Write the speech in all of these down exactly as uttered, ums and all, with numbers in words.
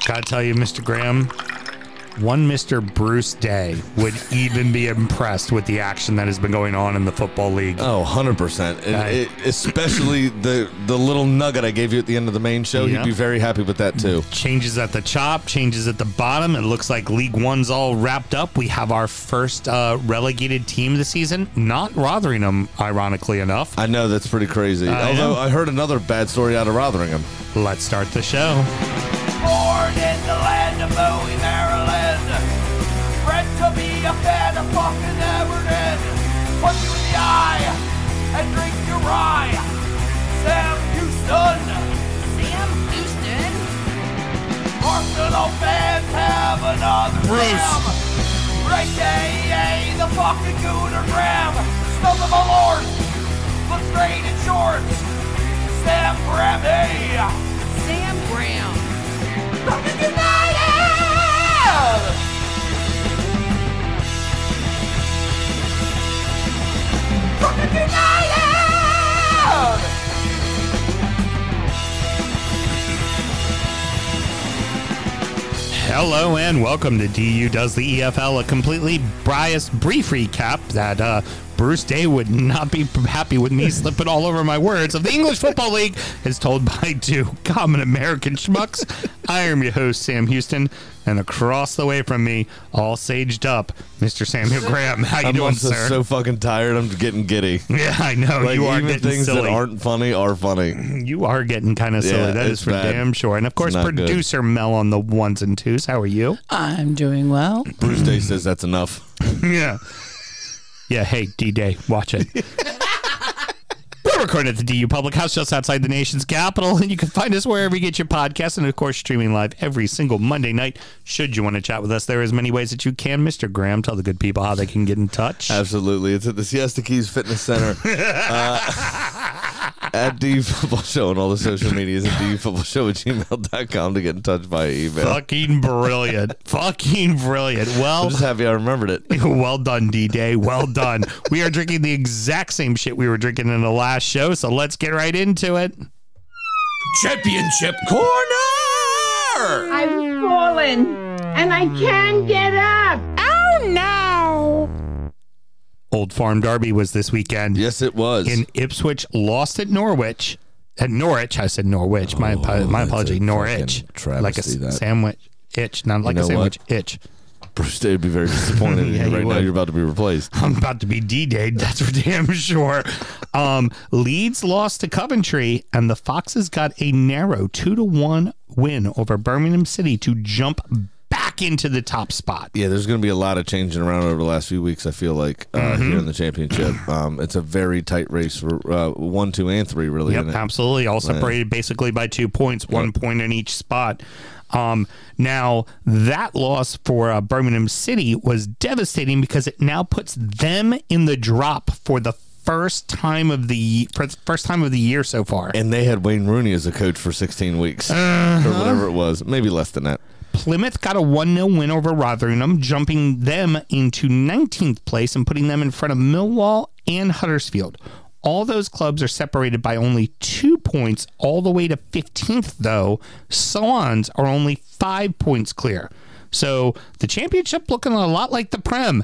Gotta tell you, Mister Graham, one Mister Bruce Day would even be impressed with the action that has been going on in the Football League. Oh, one hundred percent. And I, it, especially the the little nugget I gave you at the end of the main show. Yeah. He'd be very happy with that, too. Changes at the top, changes at the bottom. It looks like League One's all wrapped up. We have our first uh, relegated team this season. Not Rotherham, ironically enough. I know, that's pretty crazy. I Although know. I heard another bad story out of Rotherham. Let's start the show. Born in the land of Bowie, Maryland. Bred to be a fan of fucking Everton. Punch you in the eye and drink your rye. Sam Houston. Sam Houston? Arsenal fans have another Bruce. Sam. Right day, the fucking Gooner Graham. Smells of a lord. Looks great in shorts. Sam Graham, hey. Sam Graham. Fucking United! Fucking United! Hello and welcome to D U Does the E F L, a completely biased brief recap that uh, Bruce Day would not be happy with me slipping all over my words of the English Football League is told by two common American schmucks. I am your host, Sam Houston, and across the way from me, all saged up, Mister Samuel Graham. How you I'm doing, also sir? so fucking tired. I'm getting giddy. Yeah, I know. Like, you are even getting things silly. that aren't funny are funny. You are getting kind of silly. Yeah, that is it's for bad. damn sure. And of course, not good. producer Mel on the ones and twos. How are you? I'm doing well. Bruce Day says that's enough. Yeah. Yeah, hey, D-Day, watch it. We're recording at the D U Public House just outside the nation's capital, and you can find us wherever you get your podcasts, and of course, streaming live every single Monday night. Should you want to chat with us, there are as many ways that you can. Mister Graham, tell the good people how they can get in touch. Absolutely. It's at the Siesta Keys Fitness Center. uh, at D U Football Show on all the social medias at D U Football Show at gmail dot com to get in touch via email. Fucking brilliant. Fucking brilliant. I'm Well, just happy I remembered it. well done, D-Day. Well done. We are drinking the exact same shit we were drinking in the last show, so let's get right into it. Championship Corner! I've fallen and I can't get up. Oh, no. Old Farm Derby was this weekend. Yes, it was. In Ipswich, lost at Norwich. At Norwich, I said Norwich. My Oh, apo- my that's apology. a Norwich, fucking like a travesty, that. s- sandwich itch, not like know a sandwich what? itch. Bruce Day would be very disappointed in Yeah, you he right now. would. You're about to be replaced. I'm about to be D-Dayed. That's for damn sure. Um, Leeds lost to Coventry, and the Foxes got a narrow two to one win over Birmingham City to jump back into the top spot. Yeah, there's going to be a lot of changing around over the last few weeks, I feel like, uh, Mm-hmm. here in the championship. Um, it's a very tight race for uh, one, two, and three, really. Yep, isn't it? absolutely. All separated basically by two points, one point in each spot. Um, now, that loss for uh, Birmingham City was devastating because it now puts them in the drop for the first time of the for the first time of the year so far. And they had Wayne Rooney as a coach for sixteen weeks, Uh-huh. or whatever it was. Maybe less than that. Plymouth got a one nil win over Rotherham, jumping them into nineteenth place and putting them in front of Millwall and Huddersfield. All those clubs are separated by only two points all the way to fifteenth, though. Swans are only five points clear. So the championship looking a lot like the Prem.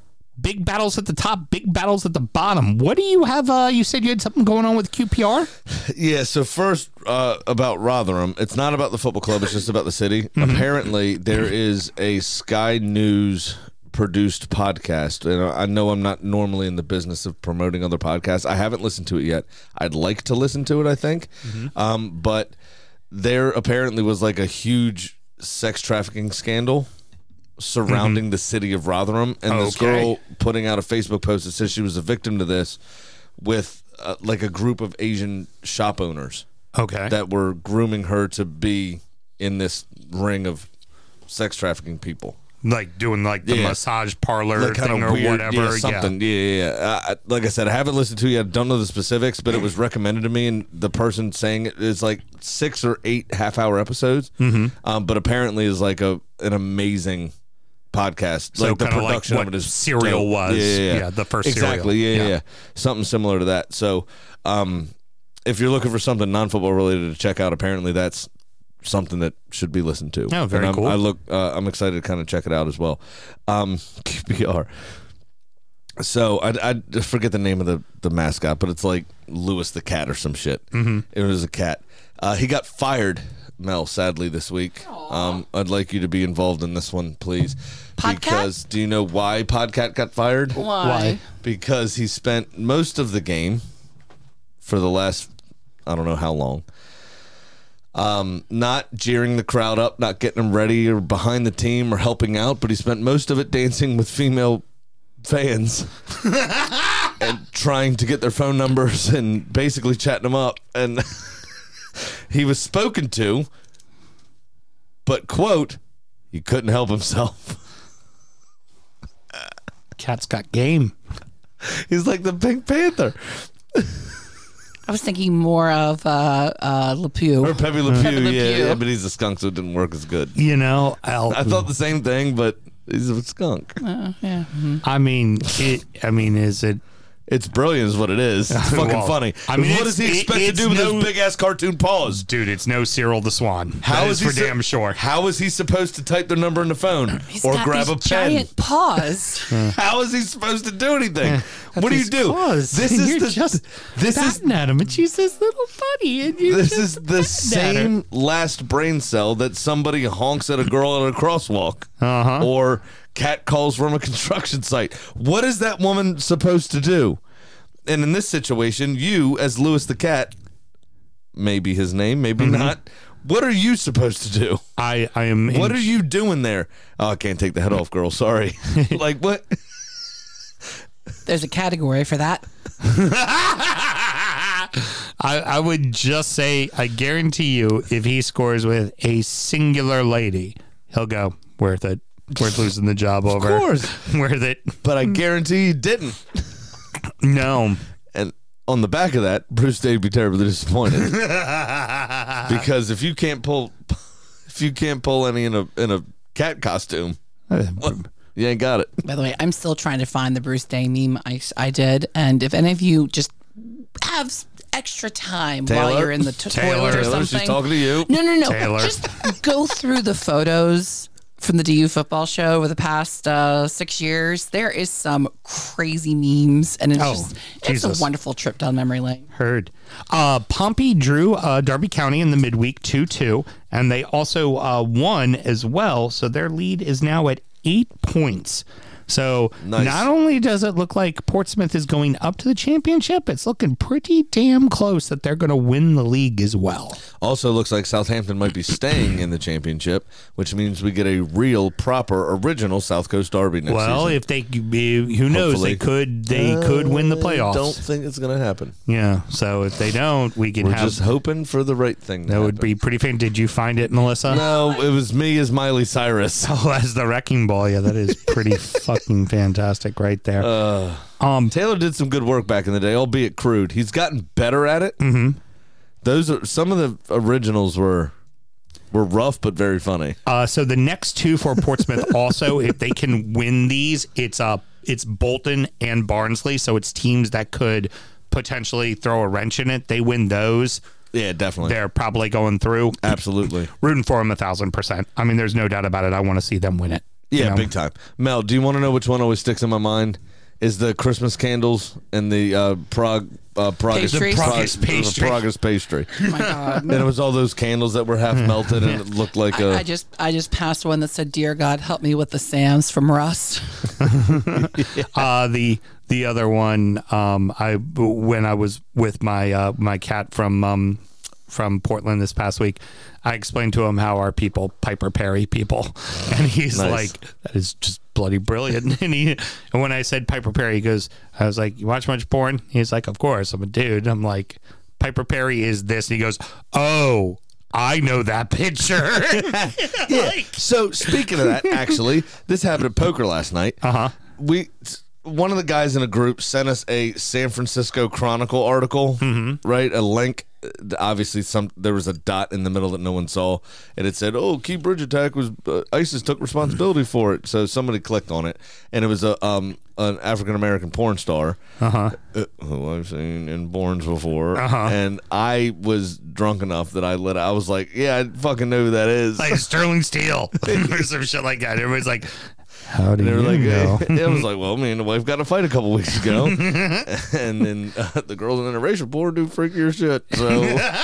Big battles at the top, big battles at the bottom. What do you have? Uh, you said you had something going on with Q P R? Yeah, so first uh, about Rotherham. It's not about the football club. It's just about the city. Mm-hmm. Apparently, there is a Sky News produced podcast. And I know I'm not normally in the business of promoting other podcasts. I haven't listened to it yet. I'd like to listen to it, I think. Mm-hmm. Um, but there apparently was like a huge sex trafficking scandal surrounding the city of Rotherham, and this Mm-hmm. Okay. girl putting out a Facebook post that says she was a victim to this with uh, like a group of Asian shop owners Okay. that were grooming her to be in this ring of sex trafficking people. Like doing like the Yeah. massage parlor Like thing or weird, whatever. yeah, something. Yeah, yeah. yeah. Uh, I- like I said, I haven't listened to it yet. I don't know the specifics, but it was recommended to me, and the person saying it is like six or eight half-hour episodes. Mm-hmm. Um, but apparently is like a an amazing podcast. So like the kinda like production what of it is Serial dope. was. Yeah, yeah, yeah. Yeah, the first exactly. Serial. Yeah, yeah, Yeah. yeah. Something similar to that. So, um, if you're looking for something non-football related to check out, apparently that's something that should be listened to. Oh, very and I'm, cool. I look, uh, I'm excited to kind of check it out as well. Um, Q B R. So I, I forget the name of the, the mascot, but it's like Lewis the cat or some shit. Mm-hmm. It was a cat. Uh, he got fired, Mel, sadly, this week. Um, I'd like you to be involved in this one, please. Podcat? Because do you know why Podcat got fired? Why? Why? Because he spent most of the game for the last, I don't know how long, um, not jeering the crowd up, not getting them ready or behind the team or helping out, but he spent most of it dancing with female fans and trying to get their phone numbers and basically chatting them up. And he was spoken to, but, quote, he couldn't help himself. Cat's got game. He's like the Pink Panther. I was thinking more of uh, uh, Le Pew. Or Pepe Le Pew, Pepe Le yeah, Pew. yeah, but he's a skunk, so it didn't work as good. You know, I'll, I thought the same thing, but he's a skunk. Uh, yeah. I mean, it. I mean, is it? It's brilliant is what it is. It's fucking Well, funny. I mean, what it's- does he it- expect to it's do with no- those big-ass cartoon paws? Dude, it's no Cyril the Swan. How That is is for he su- damn sure. How is he supposed to type their number in the phone He's or got grab these a pen? giant paws. How is he supposed to do anything? What do you his do? claws. This is You're the just this is batting at him, and she's this little buddy, and you this just is the batting at her. same last brain cell that somebody honks at a girl at a crosswalk, Uh-huh. or cat calls from a construction site. What is that woman supposed to do? And in this situation, you, as Lewis the cat, maybe his name, maybe Mm-hmm. not. What are you supposed to do? I, I am. in- What are you doing there? Oh, I can't take the head off, girl. Sorry. Like what? There's a category for that. I, I would just say, I guarantee you, if he scores with a singular lady, he'll go, worth it. Worth losing the job over. Of course. Worth it. But I guarantee he didn't. No. And on the back of that, Bruce Day would be terribly disappointed because if you can't pull, if you can't pull any in a in a cat costume, well, you ain't got it. By the way, I'm still trying to find the Bruce Day meme I, I did. And if any of you just have s- extra time while Taylor? you're in the t- Taylor. toilet or Taylor, something. she's talking to you. No, no, no. Taylor. Just go through the photos from the D U football show over the past uh, six years. There is some crazy memes, and it's Oh, just it's Jesus. a wonderful trip down memory lane. Heard. Uh, Pompey drew uh, Derby County in the midweek two two, and they also uh, won as well. So their lead is now at eight points. So Nice. not only does it look like Portsmouth is going up to the championship, it's looking pretty damn close that they're going to win the league as well. Also, looks like Southampton might be staying in the championship, which means we get a real, proper, original South Coast Derby next Well, season. if they, who knows, Hopefully. they could, they could win the I playoffs. don't think it's going to happen. Yeah. So if they don't, we can We're have. just hoping for the right thing. To That would happen. be pretty fan. Did you find it, Melissa? No, it was me as Miley Cyrus. Oh, as the wrecking ball. Yeah, that is pretty fucking fantastic right there. Uh, um, Taylor did some good work back in the day, albeit crude. He's gotten better at it. Mm-hmm. Those are some of the originals were were rough but very funny. uh, so the next two for Portsmouth also, if they can win these, it's uh, it's Bolton and Barnsley. So it's teams that could potentially throw a wrench in it. They win those, Yeah, definitely. they're probably going through. Absolutely. Rooting for them a thousand percent. I mean, there's no doubt about it. I want to see them win it. you Yeah, know? big time. Mel, do you want to know which one always sticks in my mind? Is the Christmas candles and the uh, Prague uh, Prague Pastries? Prague- Prague's pastry. the Prague's pastry. Oh my God. And it was all those candles that were half melted and it looked like a. I, I just I just passed one that said, "Dear God, help me with the Sams from Rust." Uh, the the other one, um, I when I was with my uh, my cat from um, from Portland this past week, I explained to him how our people Piper Perry people, and he's Nice. like, "That is just bloody brilliant." And he and when I said Piper Perry, he goes, "I was like, you watch much porn?" He's like, "Of course, I'm a dude." I'm like, "Piper Perry is this," and he goes, "Oh, I know that picture." Yeah. So speaking of that, actually, this happened at poker last night. Uh huh. We one of the guys in a group sent us a San Francisco Chronicle article, right? A link, obviously some there was a dot in the middle that no one saw, and it said, "Oh, Key Bridge attack was uh, ISIS took responsibility for it." So somebody clicked on it, and it was a um an African American porn star, Uh-huh. uh, who I've seen in porns before, Uh-huh. and I was drunk enough that I let I was like, "Yeah, I fucking know who that is." Like Sterling Steele or some shit like that. Everybody's like, how do And they were you like, know? it was like, well, me and the wife got in a fight a couple weeks ago, and then uh, the girls in interracial porn do freakier shit. So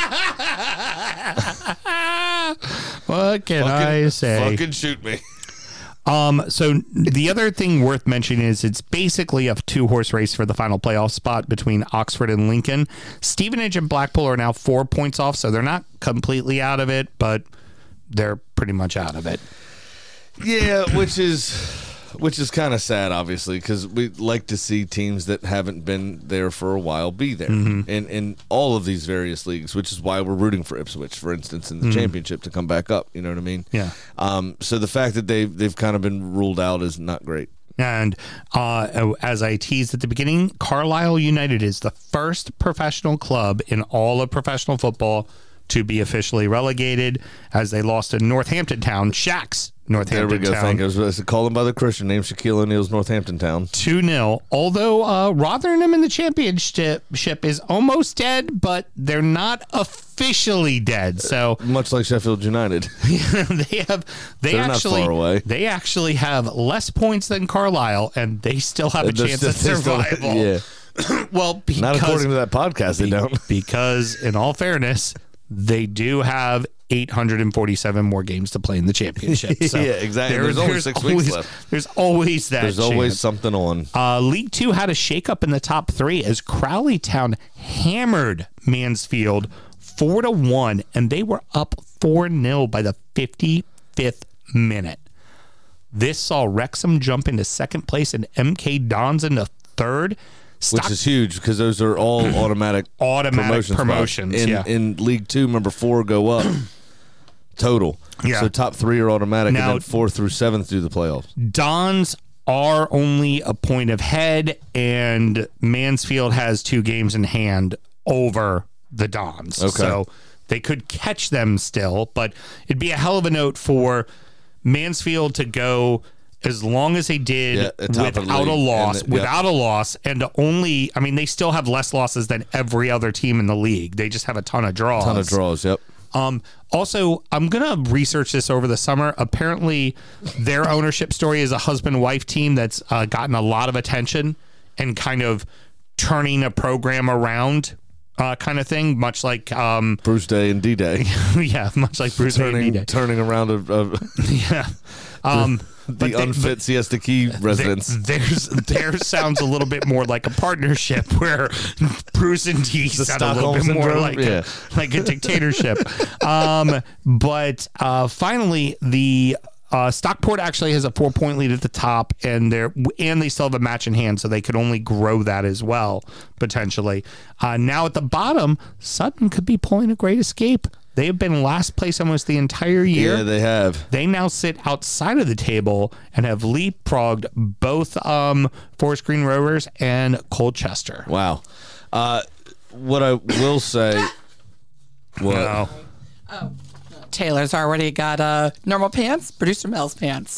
What can I say? Fucking shoot me. Um, so the other thing worth mentioning is it's basically a two horse race for the final playoff spot between Oxford and Lincoln. Stevenage and Blackpool are now four points off, so they're not completely out of it, but they're pretty much out of it. Yeah, which is which is kind of sad, obviously, because we like to see teams that haven't been there for a while be there Mm-hmm. in in all of these various leagues, which is why we're rooting for Ipswich, for instance, in the championship to come back up. You know what I mean? Mm-hmm. Yeah. Um. So the fact that they've they've kind of been ruled out is not great. And uh, as I teased at the beginning, Carlisle United is the first professional club in all of professional football to be officially relegated, as they lost to Northampton Town, Shaq's Northampton There we go. Town. Thank you. I was going to call him by the Christian name, Shaquille O'Neal's Northampton Town. two nil. Although uh, Rotherham in the championship ship is almost dead, but they're not officially dead. So Much like Sheffield United. they have they They're not actually far away. they actually have less points than Carlisle, and they still have a They're chance still- at they still- survival. yeah. Well, because Not according to that podcast, they don't. because in all fairness, they do have eight hundred forty-seven more games to play in the championship. So Yeah, exactly. There's only six weeks always, left. There's always that. There's always chance. something on. Uh, League Two had a shakeup in the top three as Crowley Town hammered Mansfield four to one, and they were up four nil by the fifty-fifth minute. This saw Wrexham jump into second place and M K Dons into third. Which Stock- is huge because those are all automatic Automatic promotion spots. promotions, In, yeah. in League Two, number four go up total. Yeah. So top three are automatic, Now- and then four through seven through the playoffs. Dons are only a point of head, and Mansfield has two games in hand over the Dons. Okay. So they could catch them still, but it'd be a hell of a note for Mansfield to go as long as they did Yeah, at top of the without a league. loss, And the- yeah. without a loss, and to only, I mean, they still have less losses than every other team in the league. They just have a ton of draws. Ton of draws. Yep. Um, also, I'm going to research this over the summer. Apparently, their ownership story is a husband-wife team that's uh, gotten a lot of attention and kind of turning a program around uh, kind of thing, much like, um, Bruce Day and D Day. yeah, much like Bruce Lee and turning D-Day. turning around a, a, Yeah. Um, the but they- unfit Siesta Key There- residents. There's theirs sounds a little bit more like a partnership where Bruce and D sound a little Stockholm bit more syndrome? like Yeah. a, like a dictatorship. um, but uh, finally, the uh, Stockport actually has a four point lead at the top, and they're and they still have a match in hand, so they could only grow that as well potentially. Uh, now at the bottom, Sutton could be pulling a great escape. They have been last place almost the entire year. Yeah, they have. They now sit outside of the table and have leapfrogged both um, Forest Green Rovers and Colchester. Wow. Uh, what I will say. What? No. Taylor's already got uh, normal pants, producer Mel's pants.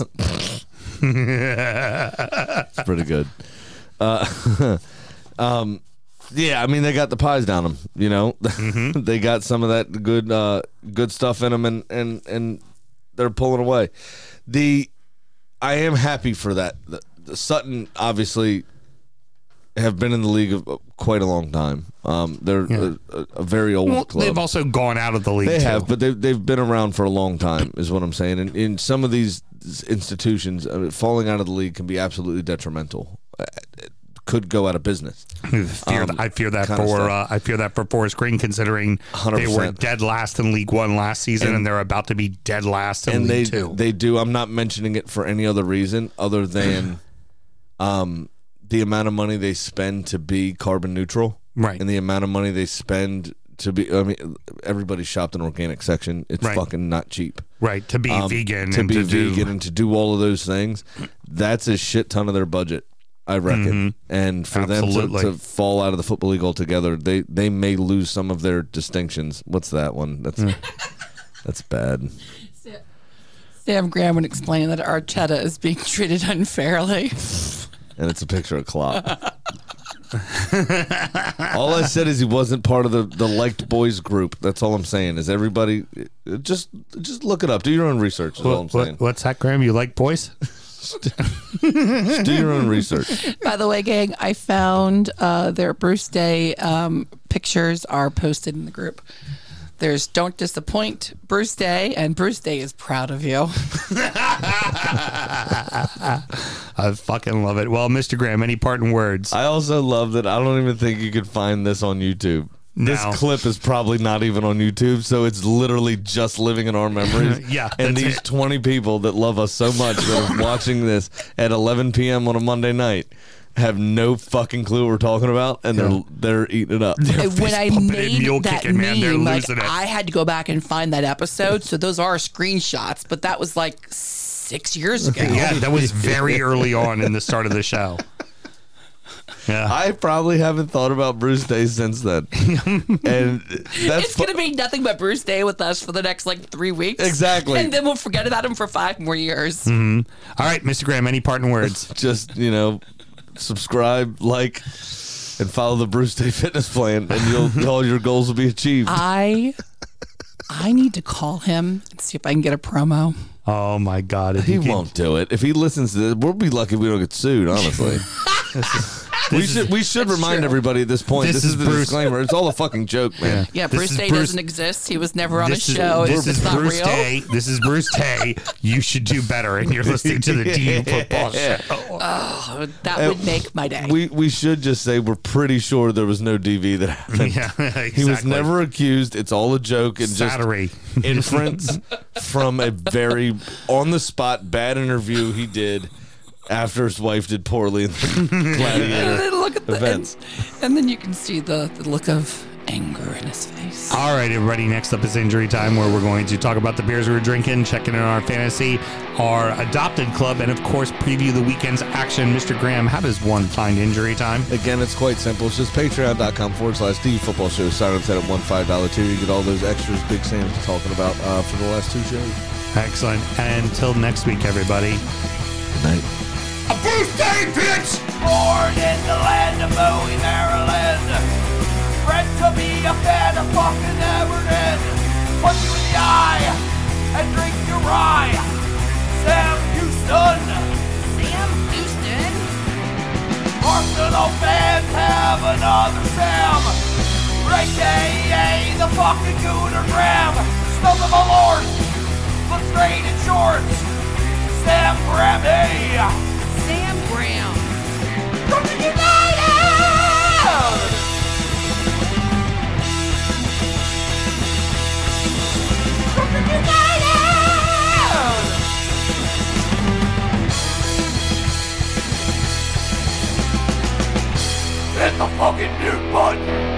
It's pretty good. Uh, um, yeah, I mean they got the pies down them. You know, Mm-hmm. they got some of that good, uh, good stuff in them, and and and they're pulling away. The I am happy for that. The, the Sutton obviously have been in the league of quite a long time. Um, they're Yeah. a, a, a very old Well, club. they've also gone out of the league. They too. have, but they've they've been around for a long time, is what I'm saying. And in some of these institutions, I mean, falling out of the league can be absolutely detrimental. Uh, It could go out of business. I fear, Um, that, I fear that kinda for stuff. uh, I fear that for Forest Green, considering one hundred they were percent. dead last in League One last season, and, And- they're about to be dead last in And they League Two. they do. I'm not mentioning it for any other reason other than, um, the amount of money they spend to be carbon neutral, Right. And the amount of money they spend to be. I mean, everybody shopped an organic section. It's Right. fucking not cheap. right, to be Um, vegan to and be to do- vegan and to do all of those things. That's a shit ton of their budget. I reckon. Mm-hmm. And for Absolutely. them to, to fall out of the Football League altogether, they, they may lose some of their distinctions. What's that one? That's that's bad. Sam Graham would explain that Archetta is being treated unfairly. And it's a picture of Klopp. All I said is he wasn't part of the, the liked boys group. That's all I'm saying. Is everybody just just look it up. Do your own research. Is What, all I'm saying. what, what's that, Graham? You like boys? Just do your own research. By the way, gang, I found uh, their Bruce Day um, pictures are posted in the group. There's Don't Disappoint Bruce Day, and Bruce Day is proud of you. I fucking love it. Well, Mister Graham, any parting words? I also love that I don't even think you could find this on YouTube. No. This clip is probably not even on YouTube, so it's literally just living in our memories. Yeah, and that's these it. twenty people that love us so much that are watching this at eleven p.m. on a Monday night have no fucking clue what we're talking about, and Yeah. they're they're eating it up. They're when I fist pumping and made mule that kicking, man. They're meme, like, losing it. I had to go back and find that episode. So those are screenshots, but that was like six years ago. Yeah, that was very early on in the start of the show. Yeah. I probably haven't thought about Bruce Day since then, and that's It's going to be nothing but Bruce Day with us for the next like three weeks. Exactly. And then we'll forget about him for five more years. All right, Mister Graham, any parting words? just, you know, subscribe, like, and follow the Bruce Day fitness plan, and you'll all your goals will be achieved. I I need to call him and see if I can get a promo. Oh, my God. If He you keep- won't do it. If he listens to this, we'll be lucky if we don't get sued, honestly. we should we should remind true. everybody at this point. This This, is is the Bruce- disclaimer. It's all a fucking joke, man. Yeah, This Bruce is Day Bruce- doesn't exist. He was never on This a is, show. this It's is just not Bruce real. Day. This is Bruce Day. You should do better, and you're listening to the D U Football Show. Oh, that Uh, would make my day. We we should just say we're pretty sure there was no D V that happened. Yeah, exactly. He was never accused. It's all a joke and Sattery. just inference from a very on the spot bad interview he did after his wife did poorly in the and Gladiator then look at the events. And, and then you can see the, the look of anger in his face. All right, everybody. Next up is Injury Time, where we're going to talk about the beers we were drinking, checking in on our fantasy, our adopted club, and of course, preview the weekend's action. Mister Graham, how does one find Injury Time? Again, it's quite simple. It's just patreon.com forward slash D Football Show. Sign up at one five dollar tier. You get all those extras Big Sam's talking about uh, for the last two shows. Excellent. And until next week, everybody. Good night. A birthday, bitch! Born in the land of Bowie, Maryland. Bred to be a fan of fucking Everton. Punch you in the eye and drink your rye. Sam Houston. Sam Houston? Arsenal fans have another Sam. A K A the fucking Gooner Graham. Smell the Malort. Look straight in shorts. Sam Graham, hey. Sam Graham. Brooklyn United! Brooklyn United! Hit the fucking mute button!